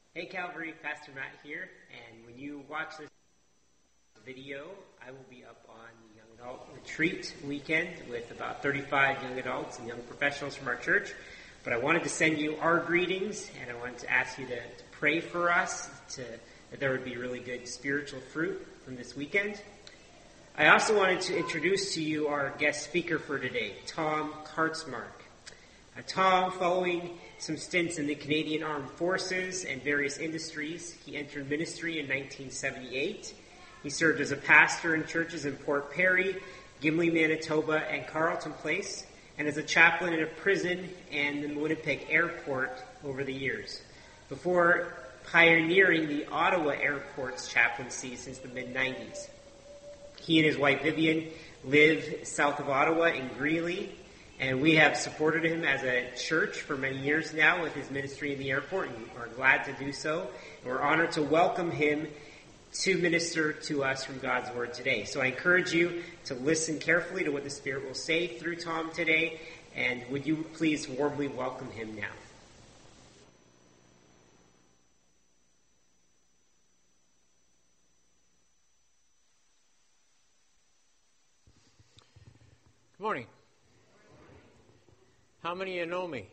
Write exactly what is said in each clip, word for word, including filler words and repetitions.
Hey Calvary, Pastor Matt here, and when you watch this video, I will be up on the Young Adult Retreat weekend with about thirty-five young adults and young professionals from our church. But I wanted to send you our greetings, and I wanted to ask you to, to pray for us, to, that there would be really good spiritual fruit from this weekend. I also wanted to introduce to you our guest speaker for today, Tom Kartzmark. Uh, Tom, following some stints in the Canadian Armed Forces and various industries, he entered ministry in nineteen seventy-eight. He served as a pastor in churches in Port Perry, Gimli, Manitoba, and Carleton Place, and as a chaplain in a prison and the Winnipeg Airport over the years, before pioneering the Ottawa Airport's chaplaincy since the mid nineties. He and his wife Vivian live south of Ottawa in Greeley, and we have supported him as a church for many years now with his ministry in the airport, and are glad to do so. And we're honored to welcome him to minister to us from God's Word today. So I encourage you to listen carefully to what the Spirit will say through Tom today, and would you please warmly welcome him now. Good morning. How many of you know me?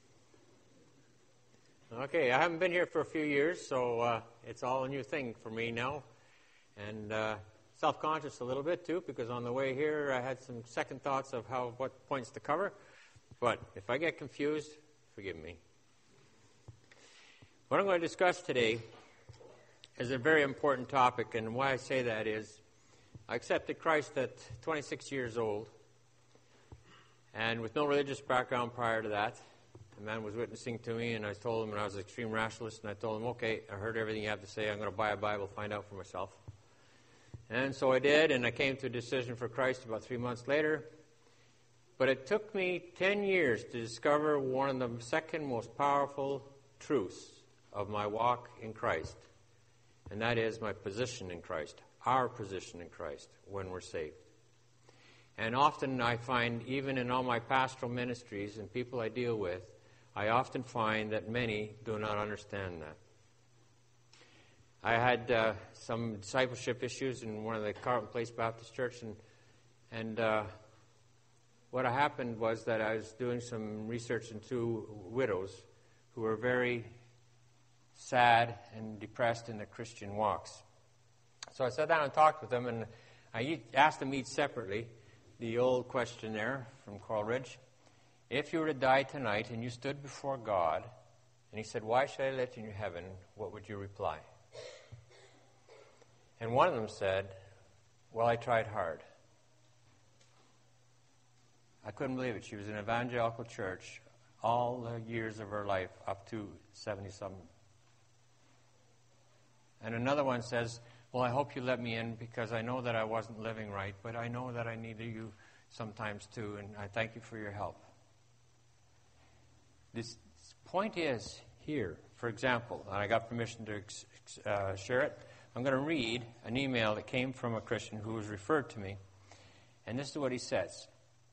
Okay, I haven't been here for a few years, so uh, it's all a new thing for me now. And uh, self-conscious a little bit, too, because on the way here I had some second thoughts of how what points to cover. But if I get confused, forgive me. What I'm going to discuss today is a very important topic, and why I say that is I accepted Christ at twenty-six years old, and with no religious background prior to that. A man was witnessing to me, and I told him, and I was an extreme rationalist, and I told him, okay, I heard everything you have to say. I'm going to buy a Bible, find out for myself. And so I did, and I came to a decision for Christ about three months later. But it took me ten years to discover one of the second most powerful truths of my walk in Christ, and that is my position in Christ, our position in Christ when we're saved. And often I find, even in all my pastoral ministries and people I deal with, I often find that many do not understand that. I had uh, some discipleship issues in one of the Carleton Place Baptist Church, and, and uh, what happened was that I was doing some research into widows who were very sad and depressed in their Christian walks. So I sat down and talked with them, and I asked them each separately the old questionnaire from Coleridge. If you were to die tonight and you stood before God, and he said, why should I let you into heaven, what would you reply? And one of them said, well, I tried hard. I couldn't believe it. She was in an evangelical church all the years of her life, up to seventy-something. And another one says, well, I hope you let me in because I know that I wasn't living right, but I know that I needed you sometimes too, and I thank you for your help. This point is here, for example, and I got permission to uh, share it. I'm going to read an email that came from a Christian who was referred to me, and this is what he says.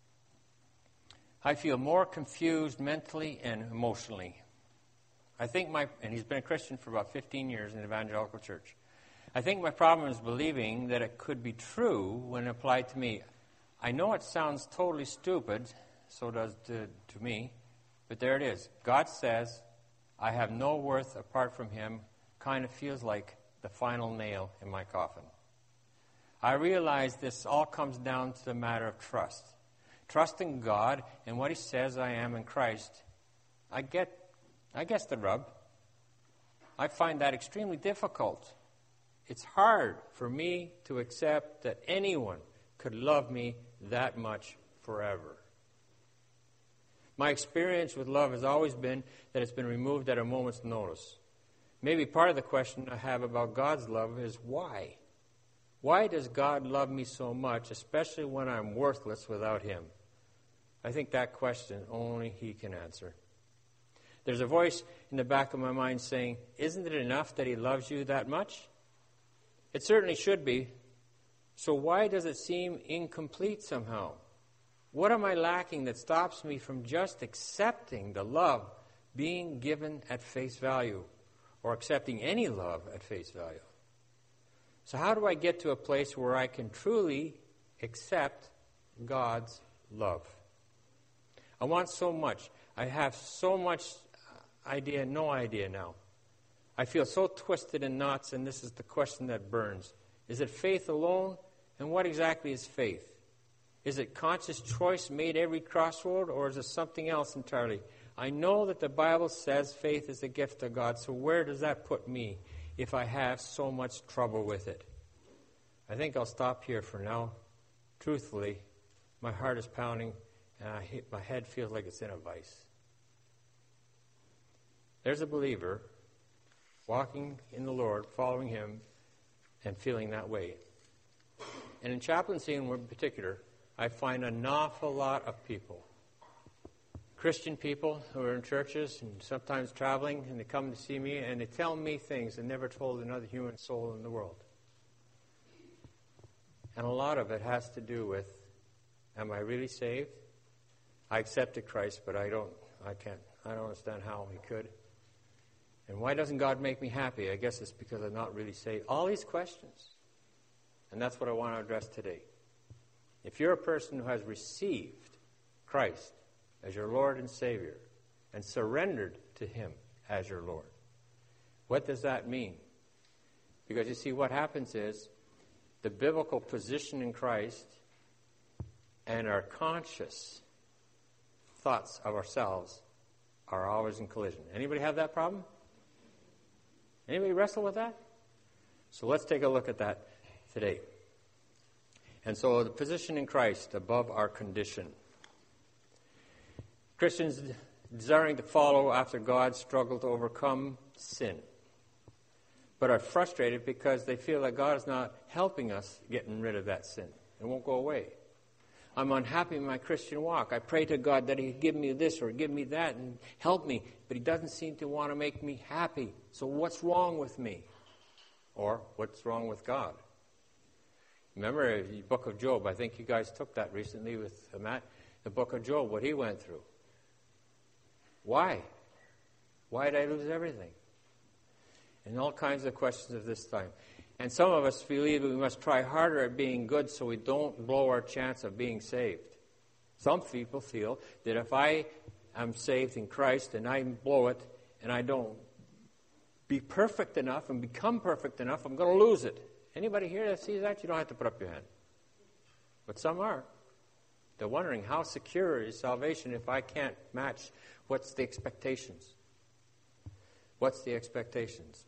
I feel more confused mentally and emotionally. I think my, and he's been a Christian for about fifteen years in an evangelical church. I think my problem is believing that it could be true when applied to me. I know it sounds totally stupid, so does to, to me, but there it is. God says, I have no worth apart from him, kind of feels like the final nail in my coffin. I realize this all comes down to the matter of trust. Trusting God and what he says I am in Christ, I get, I guess the rub. I find that extremely difficult. It's hard for me to accept that anyone could love me that much forever. My experience with love has always been that it's been removed at a moment's notice. Maybe part of the question I have about God's love is why? Why does God love me so much, especially when I'm worthless without him? I think that question only he can answer. There's a voice in the back of my mind saying, isn't it enough that he loves you that much? It certainly should be. So why does it seem incomplete somehow? What am I lacking that stops me from just accepting the love being given at face value? or accepting any love at face value. So how do I get to a place where I can truly accept God's love? I want so much. I have so much idea, no idea now. I feel so twisted in knots, and this is the question that burns. Is it faith alone? And what exactly is faith? Is it conscious choice made every crossroad, or is it something else entirely? I know that the Bible says faith is a gift of God, so where does that put me if I have so much trouble with it? I think I'll stop here for now. Truthfully, my heart is pounding, and I hit, my head feels like it's in a vice. There's a believer walking in the Lord, following Him, and feeling that way. And in chaplaincy in particular, I find an awful lot of people, Christian people who are in churches and sometimes traveling, and they come to see me and they tell me things they never told another human soul in the world. And a lot of it has to do with, am I really saved? I accepted Christ, but I don't, I can't, I don't understand how He could. And why doesn't God make me happy? I guess it's because I'm not really saved. All these questions. And that's what I want to address today. If you're a person who has received Christ as your Lord and Savior and surrendered to Him as your Lord, what does that mean? Because you see, what happens is the biblical position in Christ and our conscious thoughts of ourselves are always in collision. Anybody have that problem? Anybody wrestle with that? So let's take a look at that today. And so the position in Christ above our condition. Christians desiring to follow after God struggle to overcome sin, but are frustrated because they feel that God is not helping us getting rid of that sin. It won't go away. I'm unhappy in my Christian walk. I pray to God that He'd give me this or give me that and help me, but He doesn't seem to want to make me happy. So what's wrong with me? Or what's wrong with God? Remember the book of Job. I think you guys took that recently with Matt. The book of Job, what he went through. Why? Why did I lose everything? And all kinds of questions of this time. And some of us believe that we must try harder at being good so we don't blow our chance of being saved. Some people feel that if I am saved in Christ and I blow it and I don't be perfect enough and become perfect enough, I'm going to lose it. Anybody here that sees that? You don't have to put up your hand. But some are. They're wondering, how secure is salvation if I can't match? What's the expectations? What's the expectations?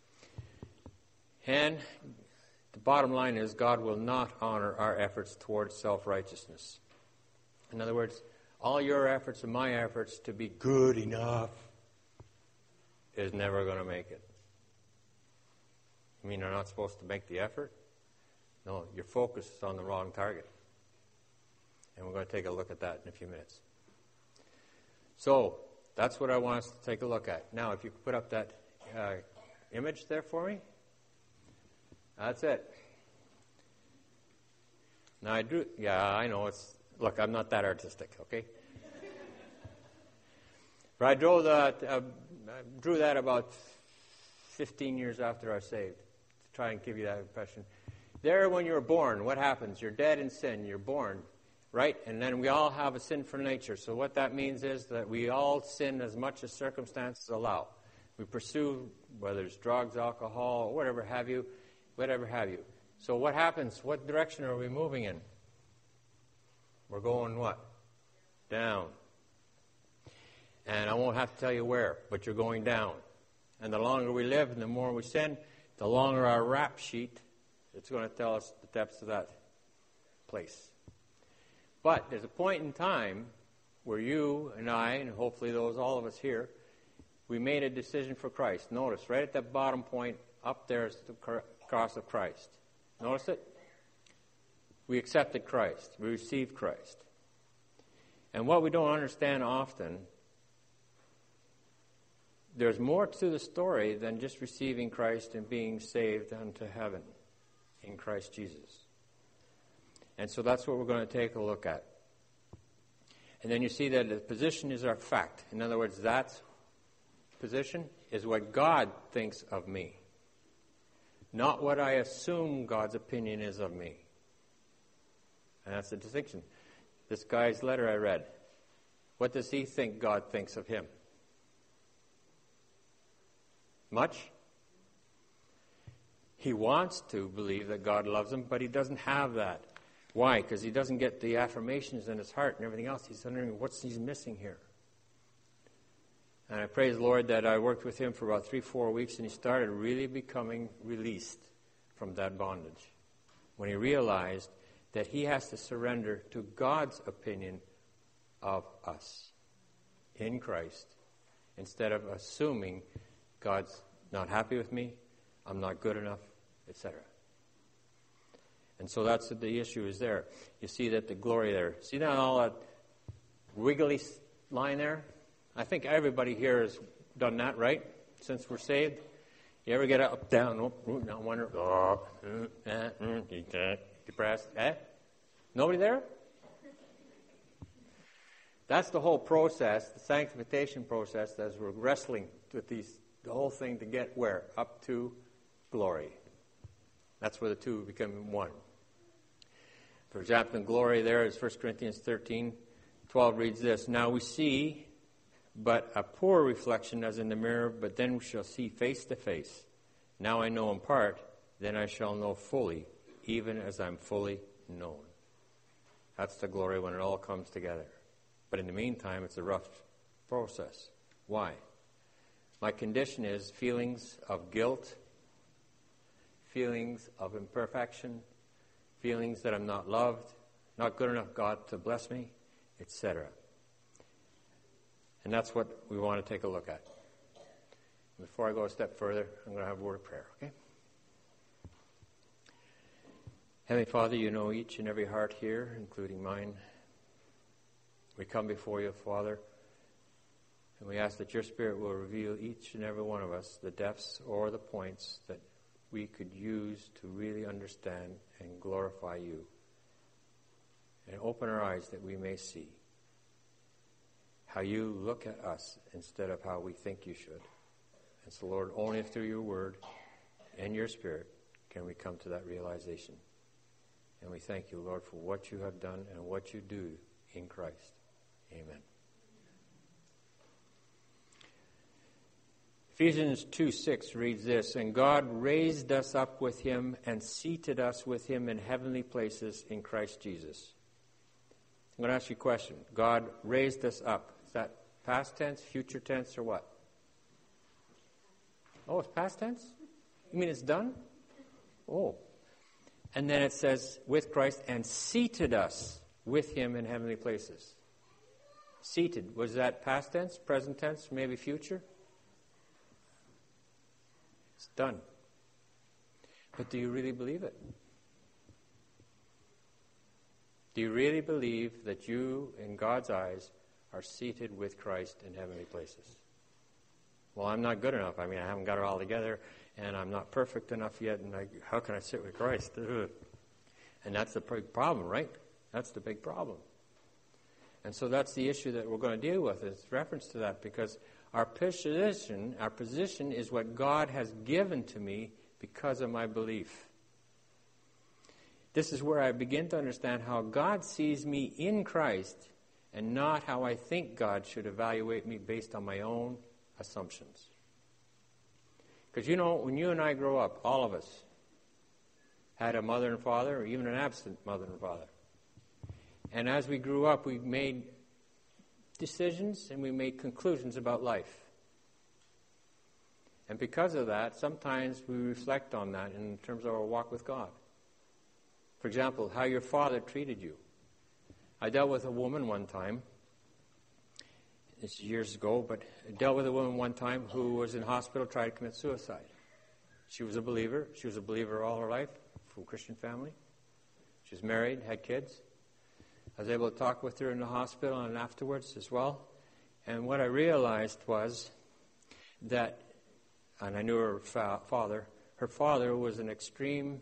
And the bottom line is, God will not honor our efforts towards self-righteousness. In other words, all your efforts and my efforts to be good enough is never going to make it. You mean you're not supposed to make the effort? No, your focus is on the wrong target. And we're going to take a look at that in a few minutes. So, that's what I want us to take a look at. Now, if you could put up that uh, image there for me. That's it. Now, I drew, yeah, I know it's, look, I'm not that artistic, okay? But I drew that, uh, I drew that about fifteen years after I was saved, to try and give you that impression. There, when you're born, what happens? You're dead in sin. You're born, right? And then we all have a sinful nature. So what that means is that we all sin as much as circumstances allow. We pursue, whether it's drugs, alcohol, or whatever have you, whatever have you. So what happens? What direction are we moving in? We're going what? Down. And I won't have to tell you where, but you're going down. And the longer we live and the more we sin, the longer our rap sheet, it's going to tell us the depths of that place. But there's a point in time where you and I, and hopefully those, all of us here, we made a decision for Christ. Notice, right at that bottom point, up there is the cross of Christ. Notice it? We accepted Christ. We received Christ. And what we don't understand often, there's more to the story than just receiving Christ and being saved unto heaven in Christ Jesus. And so that's what we're going to take a look at. And then you see that the position is our fact. In other words, that's position is what God thinks of me, not what I assume God's opinion is of me. And that's the distinction. This guy's letter I read, what does he think God thinks of him? Much? He wants to believe that God loves him, but he doesn't have that. Why? Because he doesn't get the affirmations in his heart and everything else. He's wondering what's he's missing here. And I praise the Lord that I worked with him for about three, four weeks, and he started really becoming released from that bondage. When he realized that he has to surrender to God's opinion of us in Christ, instead of assuming God's not happy with me, I'm not good enough, et cetera. And so that's what the issue is there. You see that the glory there. See that all that wiggly line there? I think everybody here has done that, right? Since we're saved. You ever get up, down, oh, now wonder, oh, uh, uh, depressed? Eh? Nobody there? That's the whole process, the sanctification process, as we're wrestling with these, the whole thing to get where? Up to glory. That's where the two become one. For example, in glory there is First Corinthians thirteen twelve reads this, now we see but a poor reflection as in the mirror, but then we shall see face to face. Now I know in part, then I shall know fully, even as I'm fully known. That's the glory when it all comes together. But in the meantime, it's a rough process. Why? My condition is feelings of guilt, feelings of imperfection, feelings that I'm not loved, not good enough God to bless me, et cetera. And that's what we want to take a look at. Before I go a step further, I'm going to have a word of prayer, okay? Heavenly Father, you know each and every heart here, including mine. We come before you, Father, and we ask that your Spirit will reveal each and every one of us the depths or the points that we could use to really understand and glorify you. And open our eyes that we may see how you look at us instead of how we think you should. And so, Lord, only through your word and your Spirit can we come to that realization. And we thank you, Lord, for what you have done and what you do in Christ. Amen. Ephesians two six reads this, and God raised us up with him and seated us with him in heavenly places in Christ Jesus. I'm going to ask you a question. God raised us up. Is that past tense, future tense, or what? Oh, it's past tense? You mean it's done? Oh. And then it says, with Christ, and seated us with him in heavenly places. Seated. Was that past tense, present tense, maybe future? It's done. But do you really believe it? Do you really believe that you, in God's eyes, are seated with Christ in heavenly places? Well, I'm not good enough. I mean, I haven't got it all together, and I'm not perfect enough yet, and I, how can I sit with Christ? And that's the big problem, right? That's the big problem. And so that's the issue that we're going to deal with, is reference to that, because our position, our position is what God has given to me because of my belief. This is where I begin to understand how God sees me in Christ and not how I think God should evaluate me based on my own assumptions. Because, you know, when you and I grow up, all of us had a mother and father, or even an absent mother and father. And as we grew up, we made decisions and we made conclusions about life. And because of that, sometimes we reflect on that in terms of our walk with God. For example, how your father treated you. I dealt with a woman one time, this is years ago, but I dealt with a woman one time who was in hospital, tried to commit suicide. She was a believer. She was a believer all her life, from a Christian family. She was married, had kids. I was able to talk with her in the hospital and afterwards as well. And what I realized was that, and I knew her fa- father, her father was an extreme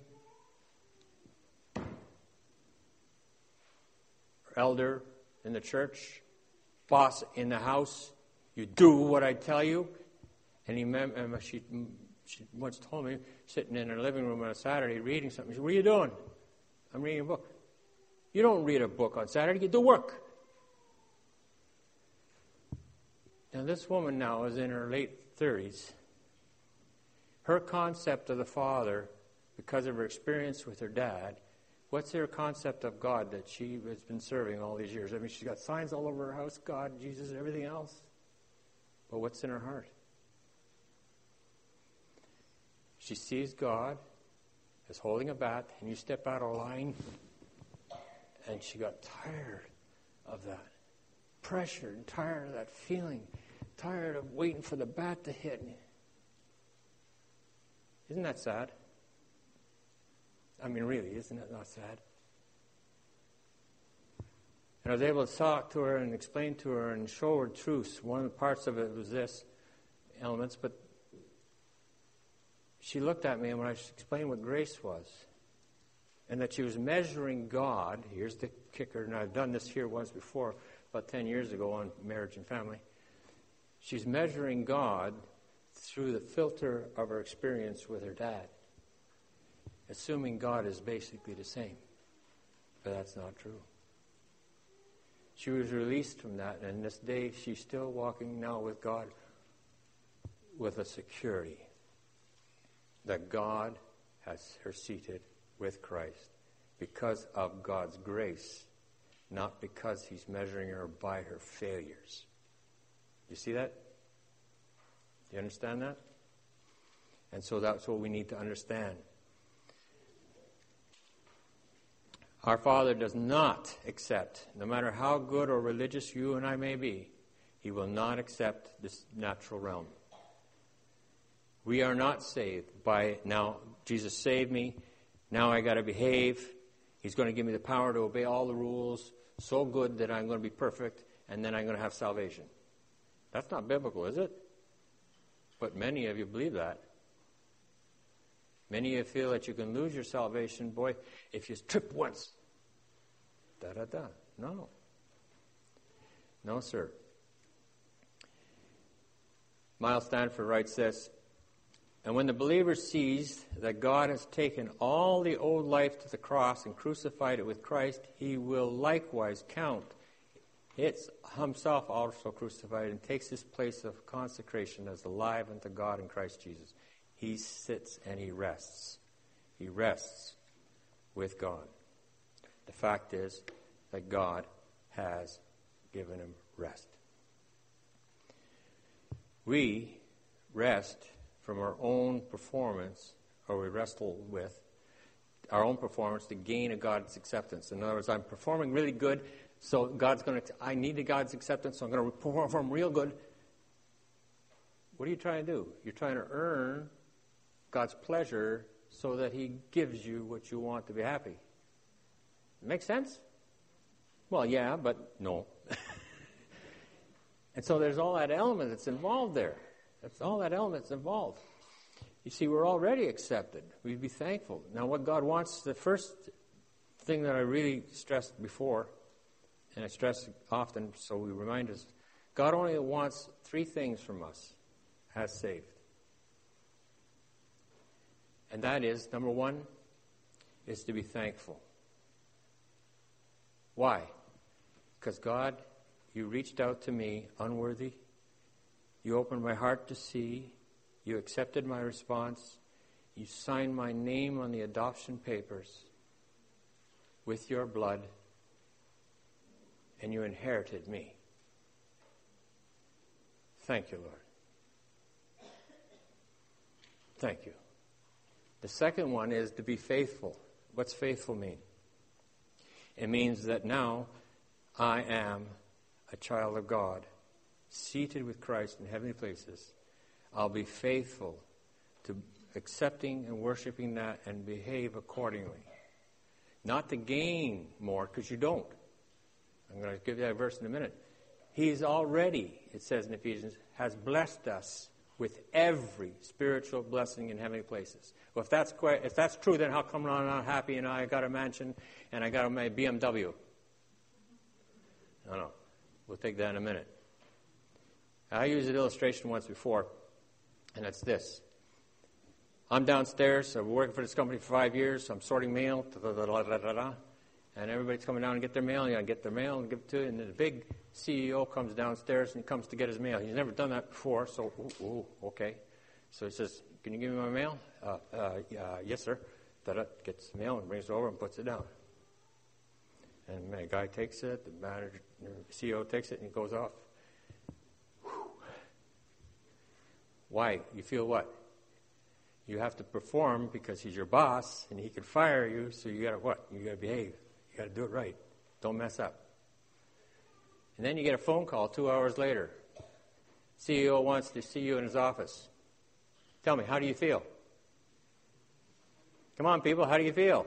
elder in the church, boss in the house. You do what I tell you. And he mem- um, she, she once told me, sitting in her living room on a Saturday reading something, she said, "What are you doing?" "I'm reading a book." "You don't read a book on Saturday, you do work." Now this woman now is in her late thirties. Her concept of the Father, because of her experience with her dad, what's her concept of God that she has been serving all these years? I mean, she's got signs all over her house, God, Jesus, and everything else. But what's in her heart? She sees God as holding a bat, and you step out of line, and she got tired of that. Pressured and tired of that feeling. Tired of waiting for the bat to hit. Isn't that sad? I mean, really, isn't it not sad? And I was able to talk to her and explain to her and show her truths. One of the parts of it was this, elements, but she looked at me and when I explained what grace was, and that she was measuring God, here's the kicker, and I've done this here once before, about ten years ago on marriage and family. She's measuring God through the filter of her experience with her dad, assuming God is basically the same. But that's not true. She was released from that, and this day she's still walking now with God with a security that God has her seated with Christ because of God's grace, not because he's measuring her by her failures. You see that? Do you understand that? And so that's what we need to understand. Our Father does not accept, no matter how good or religious you and I may be, he will not accept this natural realm. We are not saved by, now Jesus saved me, now I got to behave. He's going to give me the power to obey all the rules so good that I'm going to be perfect, and then I'm going to have salvation. That's not biblical, is it? But many of you believe that. Many of you feel that you can lose your salvation, boy, if you trip once. Da-da-da. No. No, sir. Miles Stanford writes this, and when the believer sees that God has taken all the old life to the cross and crucified it with Christ, he will likewise count it's himself also crucified and takes his place of consecration as alive unto God in Christ Jesus. He sits and he rests. He rests with God. The fact is that God has given him rest. We rest from our own performance, or we wrestle with our own performance to gain a God's acceptance. In other words, I'm performing really good, so God's going to, I need God's acceptance, so I'm going to perform real good. What are you trying to do? You're trying to earn God's pleasure so that he gives you what you want to be happy. Make sense? Well, yeah, but no. And so there's all that element that's involved there. That's all that element's involved. You see, we're already accepted. We'd be thankful. Now, what God wants, the first thing that I really stressed before, and I stress often so we remind us, God only wants three things from us as saved. And that is, number one, is to be thankful. Why? Because God, you reached out to me, unworthy. You opened my heart to see. You accepted my response. You signed my name on the adoption papers with your blood. And you inherited me. Thank you, Lord. Thank you. The second one is to be faithful. What's faithful mean? It means that now I am a child of God, seated with Christ in heavenly places. I'll be faithful to accepting and worshiping that and behave accordingly. Not to gain more, because you don't. I'm going to give you that verse in a minute. He's already, it says in Ephesians, has blessed us with every spiritual blessing in heavenly places. Well, if that's quite, if that's true, then how come I'm not happy and I got a mansion and I got my B M W? No, no. We'll take that in a minute. I used an illustration once before. And it's this. I'm downstairs. I've been working for this company for five years. I'm sorting mail. Da, da, da, da, da, da, and everybody's coming down and get their mail. You got to get their mail and give it to it. And then the big C E O comes downstairs and he comes to get his mail. He's never done that before, so, ooh, ooh, okay. So he says, can you give me my mail? Uh, uh, uh, yes, sir. Da-da, gets the mail and brings it over and puts it down. And the guy takes it, the manager, the C E O takes it, and he goes off. Whew. Why? You feel what? You have to perform because he's your boss, and he could fire you, so you got to what? You got to behave. You got to do it right. Don't mess up. And then you get a phone call two hours later. C E O wants to see you in his office. Tell me, how do you feel? Come on, people, how do you feel?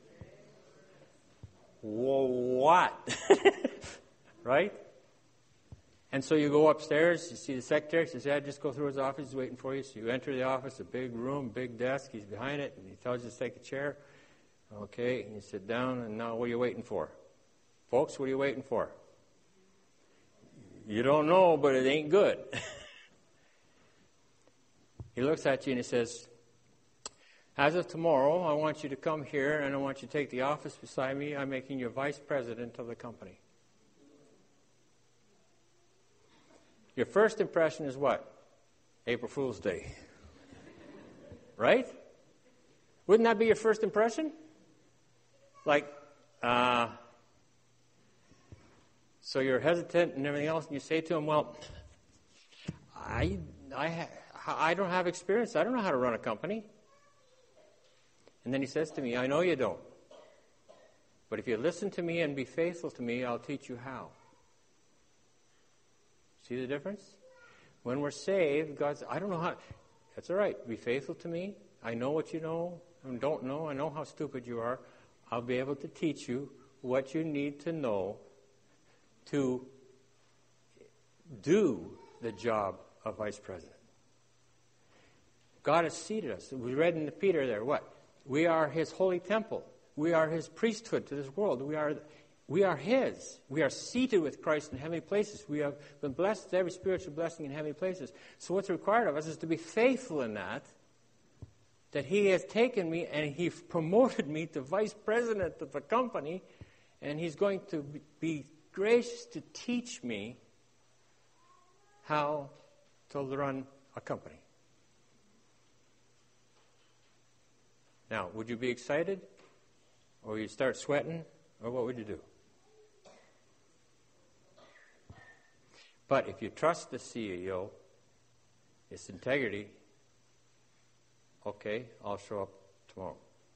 Whoa, what? Right? And so you go upstairs, you see the secretary, she says, yeah, just go through his office, he's waiting for you. So you enter the office, a big room, big desk, he's behind it, and he tells you to take a chair. Okay, and you sit down, and now what are you waiting for? Folks, what are you waiting for? You don't know, but it ain't good. He looks at you and he says, as of tomorrow, I want you to come here and I want you to take the office beside me. I'm making you vice president of the company. Your first impression is what? April Fool's Day. Right? Wouldn't that be your first impression? Like, uh, so you're hesitant and everything else, and you say to him, well, I, I, ha- I don't have experience. I don't know how to run a company. And then he says to me, I know you don't. But if you listen to me and be faithful to me, I'll teach you how. See the difference? When we're saved, God says, I don't know how. That's all right. Be faithful to me. I know what you know and don't know. I know how stupid you are. I'll be able to teach you what you need to know to do the job of vice president. God has seated us. We read in Peter there, what? We are his holy temple. We are his priesthood to this world. We are we are his. We are seated with Christ in heavenly places. We have been blessed with every spiritual blessing in heavenly places. So what's required of us is to be faithful in that, that he has taken me and he promoted me to vice president of the company, and he's going to be gracious to teach me how to run a company. Now, would you be excited? Or you start sweating? Or what would you do? But if you trust the C E O, its integrity, okay, I'll show up tomorrow.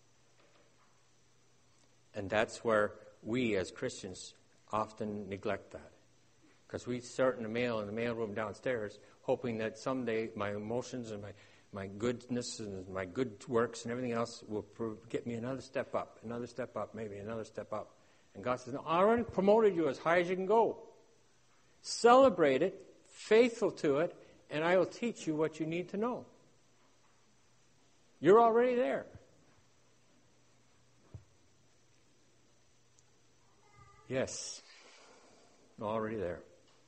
And that's where we as Christians often neglect that. Because we start in the mail in the mailroom downstairs, hoping that someday my emotions and my My goodness and my good works and everything else will get me another step up, another step up, maybe another step up. And God says, no, I already promoted you as high as you can go. Celebrate it, faithful to it, and I will teach you what you need to know. You're already there. Yes, already there.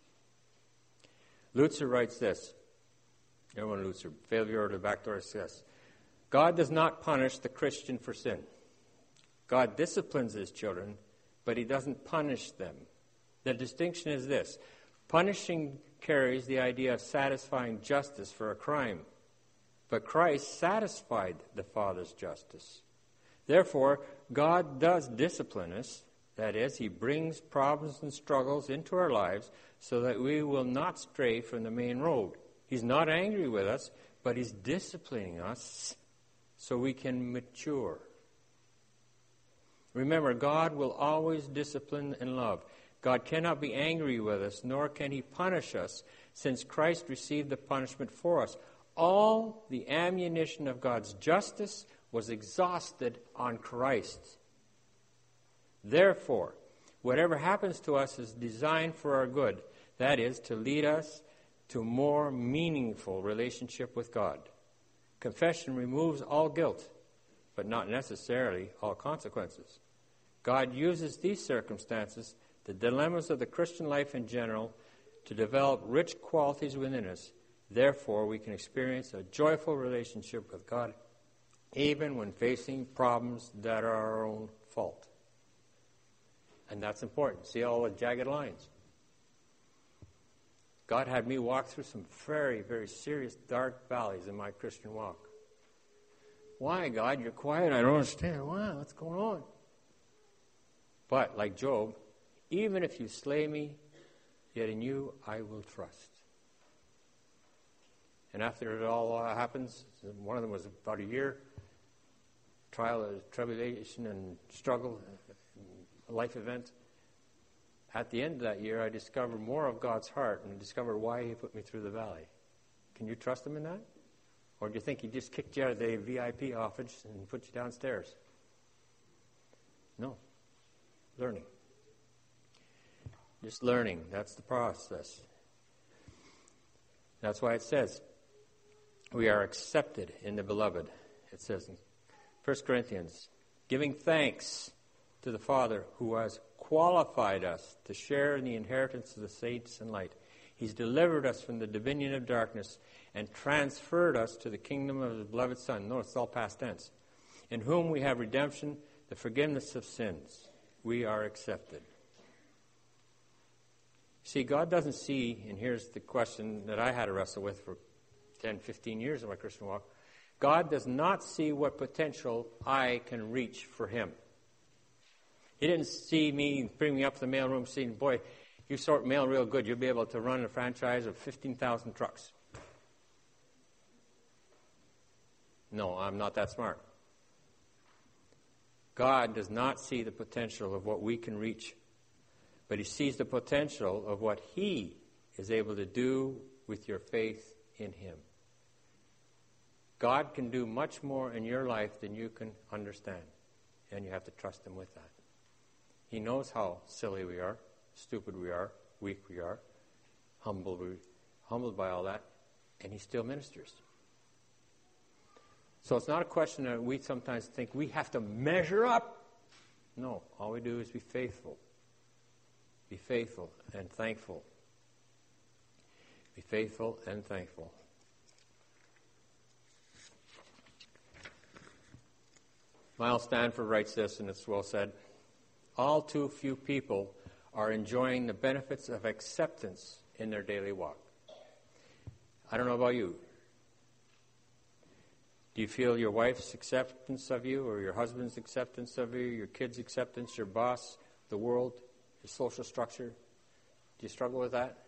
Lutzer writes this. Everyone Lutzer, failure to backdoor success. God does not punish the Christian for sin. God disciplines his children, but he doesn't punish them. The distinction is this. Punishing carries the idea of satisfying justice for a crime, but Christ satisfied the Father's justice. Therefore, God does discipline us. That is, he brings problems and struggles into our lives so that we will not stray from the main road. He's not angry with us, but he's disciplining us so we can mature. Remember, God will always discipline and love. God cannot be angry with us, nor can he punish us, since Christ received the punishment for us. All the ammunition of God's justice was exhausted on Christ. Therefore, whatever happens to us is designed for our good. That is, to lead us to more meaningful relationship with God. Confession removes all guilt, but not necessarily all consequences. God uses these circumstances, the dilemmas of the Christian life in general, to develop rich qualities within us Therefore, we can experience a joyful relationship with God even when facing problems that are our own fault. And that's important. See all the jagged lines? God had me walk through some very, very serious dark valleys in my Christian walk. Why, God? You're quiet. I don't understand. Why? What's going on? But, like Job, even if you slay me, yet in you I will trust. And after it all uh, happens, one of them was about a year, trial, tribulation, and struggle, a life event. At the end of that year, I discovered more of God's heart and discovered why He put me through the valley. Can you trust Him in that? Or do you think He just kicked you out of the V I P office and put you downstairs? No. Learning. Just learning. That's the process. That's why it says, we are accepted in the beloved. It says in First Corinthians, giving thanks to the Father who has qualified us to share in the inheritance of the saints in light. He's delivered us from the dominion of darkness and transferred us to the kingdom of His beloved Son. Notice it's all past tense. In whom we have redemption, the forgiveness of sins. We are accepted. See, God doesn't see, and here's the question that I had to wrestle with for ten, fifteen years of my Christian walk. God does not see what potential I can reach for Him. He didn't see me, bring me up to the mailroom saying, boy, you sort mail real good. You'll be able to run a franchise of fifteen thousand trucks. No, I'm not that smart. God does not see the potential of what we can reach, but He sees the potential of what He is able to do with your faith in Him. God can do much more in your life than you can understand, and you have to trust Him with that. He knows how silly we are, stupid we are, weak we are, humble we, humbled by all that, and He still ministers. So it's not a question that we sometimes think we have to measure up. No, all we do is be faithful. Be faithful and thankful. Be faithful and thankful. Miles Stanford writes this, and it's well said. All too few people are enjoying the benefits of acceptance in their daily walk. I don't know about you. Do you feel your wife's acceptance of you, or your husband's acceptance of you, your kids' acceptance, your boss, the world, your social structure? Do you struggle with that?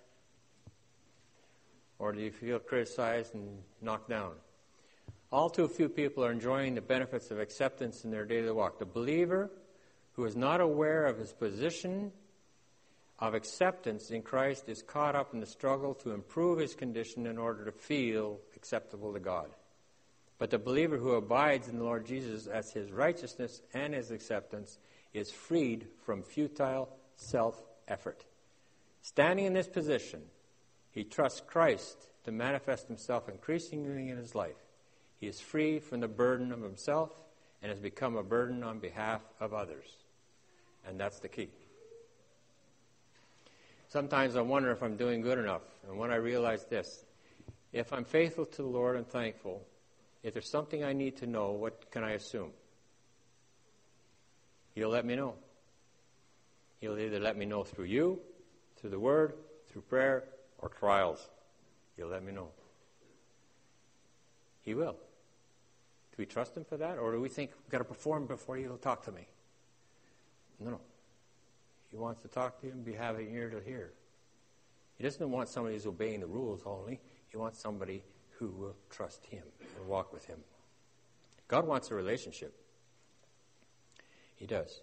Or do you feel criticized and knocked down? All too few people are enjoying the benefits of acceptance in their daily walk. The believer who is not aware of his position of acceptance in Christ is caught up in the struggle to improve his condition in order to feel acceptable to God. But the believer who abides in the Lord Jesus as his righteousness and his acceptance is freed from futile self-effort. Standing in this position, he trusts Christ to manifest Himself increasingly in his life. He is free from the burden of himself and has become a burden on behalf of others. And that's the key. Sometimes I wonder if I'm doing good enough. And when I realize this, if I'm faithful to the Lord and thankful, if there's something I need to know, what can I assume? He'll let me know. He'll either let me know through you, through the Word, through prayer, or trials. He'll let me know. He will. Do we trust Him for that? Or do we think we've got to perform before He'll talk to me? No, no. He wants to talk to you and be having an ear to hear. He doesn't want somebody who's obeying the rules only. He wants somebody who will trust Him and walk with Him. God wants a relationship. He does.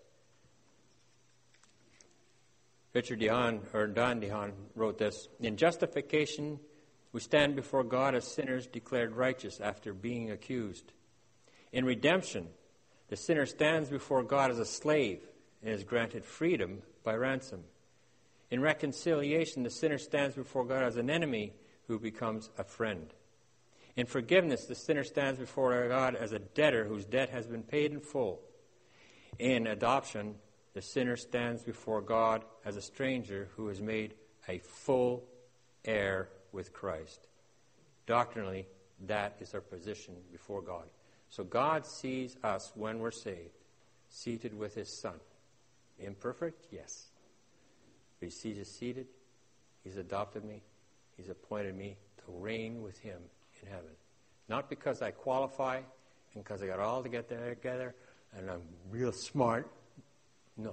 Richard DeHaan, or Don DeHaan, wrote this. In justification, we stand before God as sinners declared righteous after being accused. In redemption, the sinner stands before God as a slave and is granted freedom by ransom. In reconciliation, the sinner stands before God as an enemy who becomes a friend. In forgiveness, the sinner stands before God as a debtor whose debt has been paid in full. In adoption, the sinner stands before God as a stranger who is made a full heir with Christ. Doctrinally, that is our position before God. So God sees us when we're saved, seated with his Son. Imperfect? Yes. But he sees us seated. He's adopted me. He's appointed me to reign with him in heaven. Not because I qualify and because I got all to get there together and I'm real smart. No.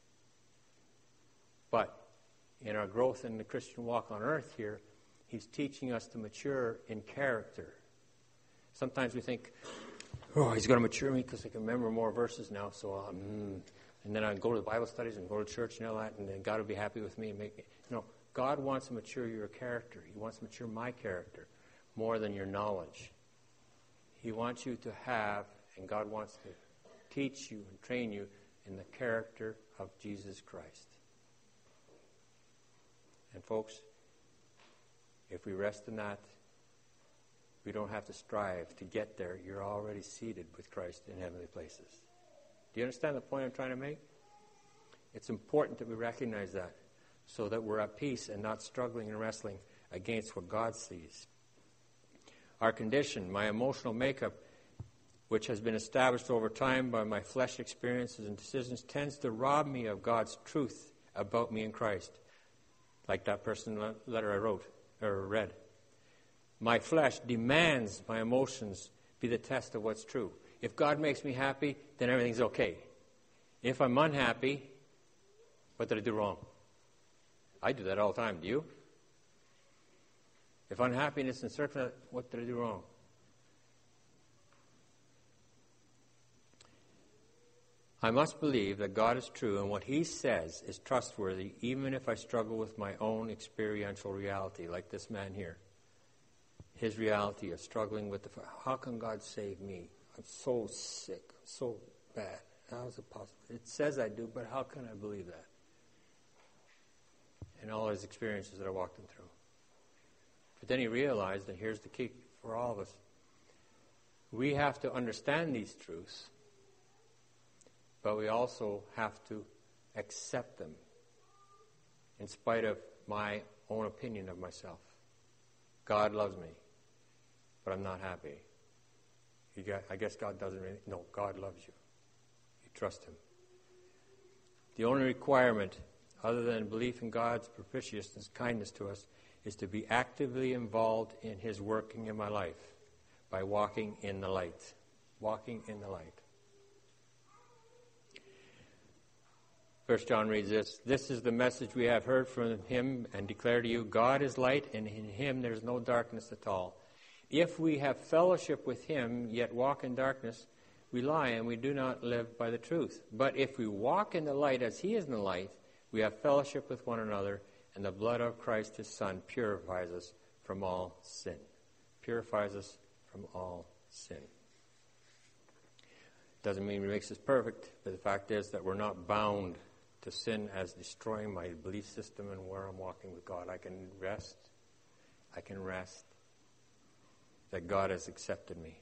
But in our growth in the Christian walk on earth here, he's teaching us to mature in character. Sometimes we think, oh, he's going to mature me because I can remember more verses now. So, um, and then I go to the Bible studies and go to church and all that, and then God will be happy with me and make it. No, God wants to mature your character. He wants to mature my character more than your knowledge. He wants you to have, and God wants to teach you and train you in the character of Jesus Christ. And folks, if we rest in that, we don't have to strive to get there. You're already seated with Christ in heavenly places. Do you understand the point I'm trying to make? It's important that we recognize that so that we're at peace and not struggling and wrestling against what God sees. Our condition, my emotional makeup, which has been established over time by my flesh experiences and decisions, tends to rob me of God's truth about me in Christ. Like that person letter I wrote or read. My flesh demands my emotions be the test of what's true. If God makes me happy, then everything's okay. If I'm unhappy, what did I do wrong? I do that all the time. Do you? If unhappiness and circumstance, what did I do wrong? I must believe that God is true and what he says is trustworthy, even if I struggle with my own experiential reality, like this man here. His reality of struggling with the, how can God save me? I'm so sick, so bad. How is it possible? It says I do, but how can I believe that? And all his experiences that I walked him through. But then he realized, and here's the key for all of us, we have to understand these truths, but we also have to accept them in spite of my own opinion of myself. God loves me, but I'm not happy. You got, I guess God doesn't really... No, God loves you. You trust him. The only requirement, other than belief in God's propitiousness, kindness to us, is to be actively involved in his working in my life by walking in the light. Walking in the light. First John reads this, "This is the message we have heard from him and declare to you, God is light, and in him there is no darkness at all. If we have fellowship with him, yet walk in darkness, we lie and we do not live by the truth. But if we walk in the light as he is in the light, we have fellowship with one another, and the blood of Christ his Son purifies us from all sin." Purifies us from all sin. Doesn't mean he makes us perfect, but the fact is that we're not bound to sin as destroying my belief system and where I'm walking with God. I can rest. I can rest that God has accepted me.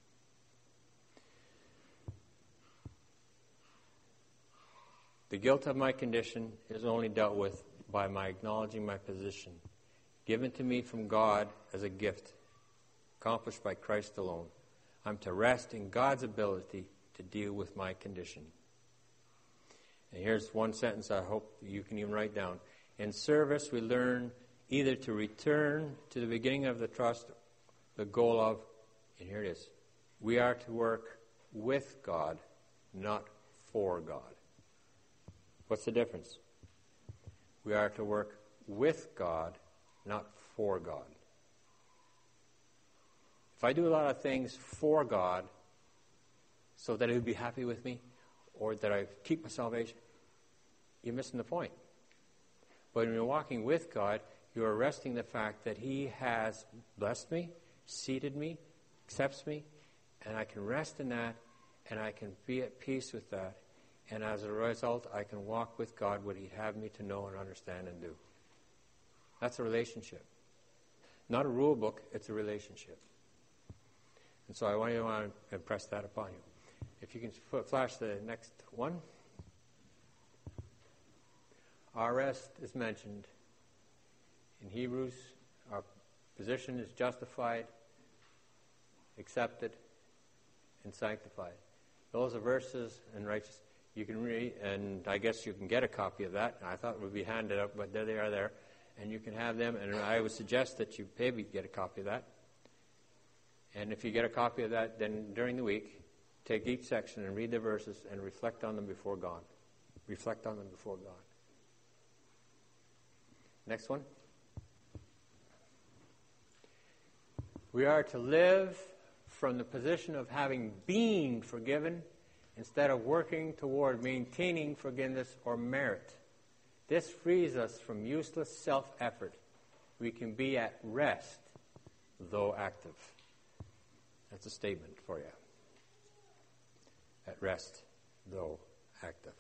The guilt of my condition is only dealt with by my acknowledging my position, given to me from God as a gift, accomplished by Christ alone. I'm to rest in God's ability to deal with my condition. And here's one sentence I hope you can even write down. In service, we learn either to return to the beginning of the trust, the goal of, and here it is, we are to work with God, not for God. What's the difference? We are to work with God, not for God. If I do a lot of things for God so that he would be happy with me, or that I keep my salvation, you're missing the point. But when you're walking with God, you're resting the fact that he has blessed me, seated me, accepts me, and I can rest in that, and I can be at peace with that. And as a result, I can walk with God what he'd have me to know and understand and do. That's a relationship. Not a rule book, it's a relationship. And so I want you to want to impress that upon you. If you can flash the next one. Our rest is mentioned in Hebrews, our position is justified, accepted, and sanctified. Those are verses and righteous. You can read, and I guess you can get a copy of that. I thought it would be handed out, but there they are there. And you can have them, and I would suggest that you maybe get a copy of that. And if you get a copy of that, then during the week, take each section and read the verses and reflect on them before God. Reflect on them before God. Next one. We are to live from the position of having been forgiven instead of working toward maintaining forgiveness or merit. This frees us from useless self-effort. We can be at rest, though active. That's a statement for you. At rest, though active.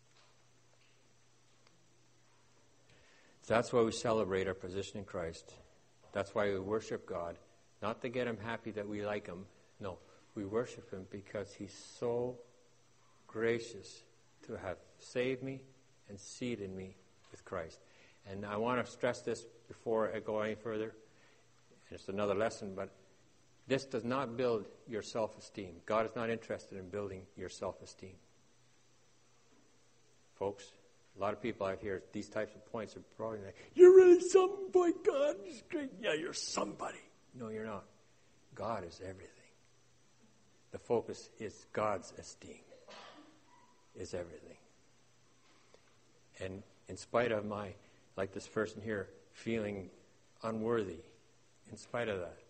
So that's why we celebrate our position in Christ. That's why we worship God. Not to get Him happy that we like Him. No, we worship Him because He's so gracious to have saved me and seated me with Christ. And I want to stress this before I go any further. It's another lesson, but this does not build your self-esteem. God is not interested in building your self-esteem. Folks, a lot of people out here, these types of points are probably like, you're really somebody, God is great. Yeah, you're somebody. No, you're not. God is everything. The focus is God's esteem. Is everything. And in spite of my, like this person here, feeling unworthy, in spite of that,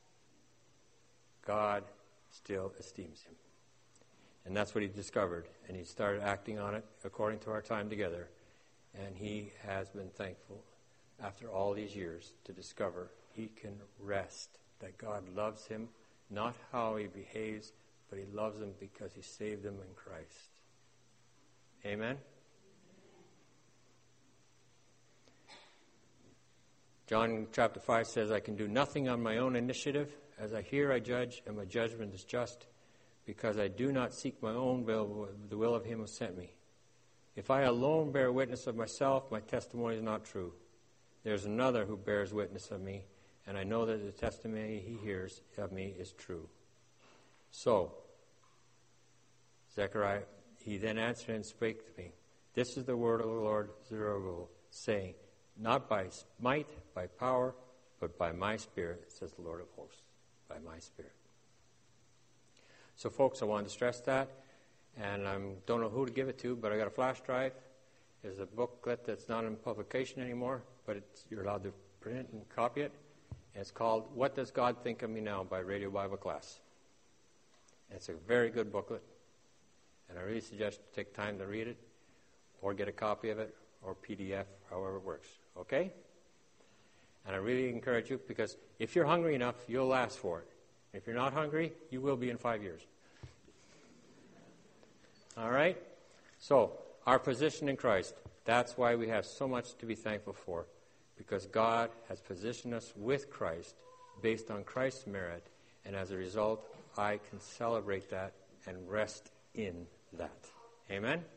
God still esteems him. And that's what he discovered. And he started acting on it according to our time together. And he has been thankful after all these years to discover he can rest, that God loves him, not how he behaves, but he loves him because he saved him in Christ. Amen? John chapter five says, I can do nothing on my own initiative. As I hear, I judge, and my judgment is just, because I do not seek my own will, but the will of him who sent me. If I alone bear witness of myself, my testimony is not true. There is another who bears witness of me, and I know that the testimony he hears of me is true. So, Zechariah, he then answered and spake to me, This is the word of the Lord Zerubbabel, saying, Not by might, by power, but by my Spirit, says the Lord of hosts, by my Spirit. So, folks, I wanted to stress that, and I don't know who to give it to, but I got a flash drive. There's a booklet that's not in publication anymore, but it's, you're allowed to print it and copy it. And it's called What Does God Think of Me Now by Radio Bible Class. And it's a very good booklet, and I really suggest you take time to read it, or get a copy of it, or P D F, however it works. Okay? And I really encourage you, because if you're hungry enough, you'll last for it. If you're not hungry, you will be in five years. All right? So, our position in Christ, that's why we have so much to be thankful for, because God has positioned us with Christ based on Christ's merit, and as a result, I can celebrate that and rest in that. Amen?